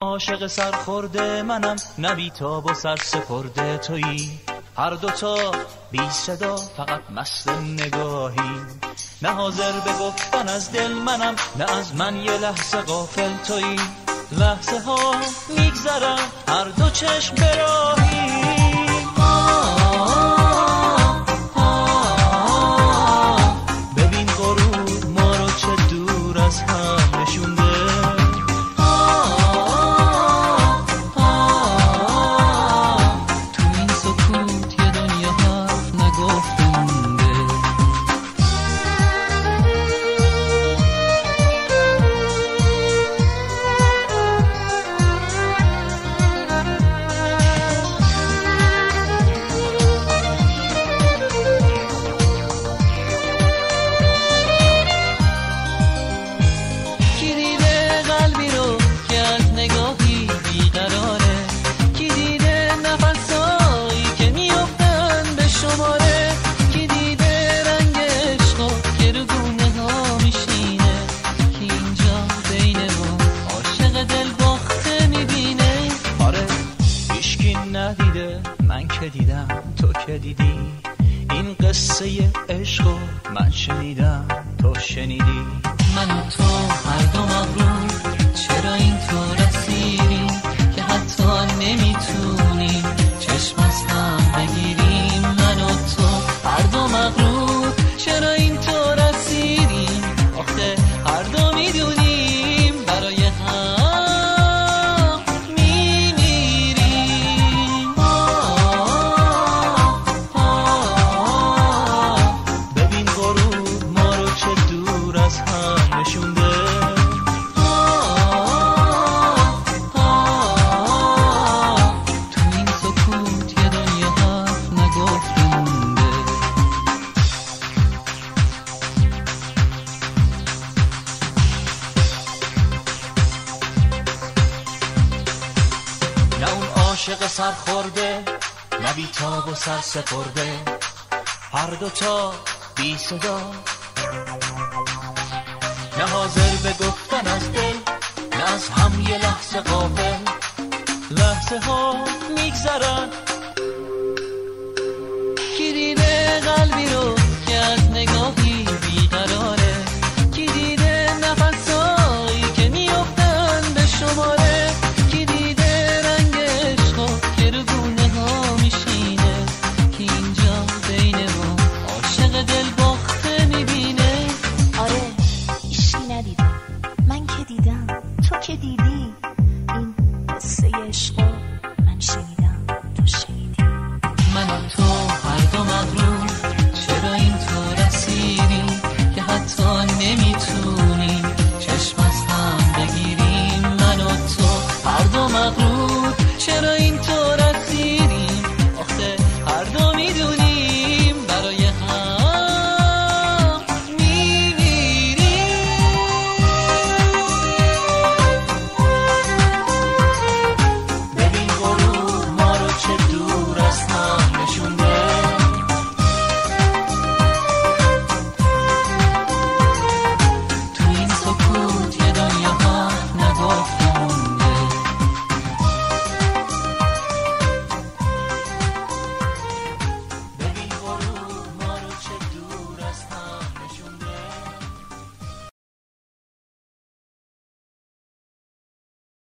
عاشق سرخورده منم، نه بیتاب و سرسپرده تویی. هر دوتا بی صدا فقط مست نگاهی، نه حاضر به گفتن از دل منم، نه از من یه لحظه غافل تویی. لحظه ها میگذرن هر دو چشم براهی. ببین غروب ما رو چه دور از هم نشونده. من که دیدم تو که دیدی، این قصه عشقو من شنیدم تو شنیدی. من و تو هر دو مغرور، چرا این تو رسیدیم که حتی نمیتونیم چشم از هم بگیریم. من و تو هر دو مغرور، چرا این تو رسیدیم آخه هر دو میدونیم برای هم عاشق سرخورده، نه بیتاب و سرسپرده. هر دوتا بی صدا، نه حاضر به گفتن از دل، نه از هم یه لحظه غافل. لحظه ها میگذرن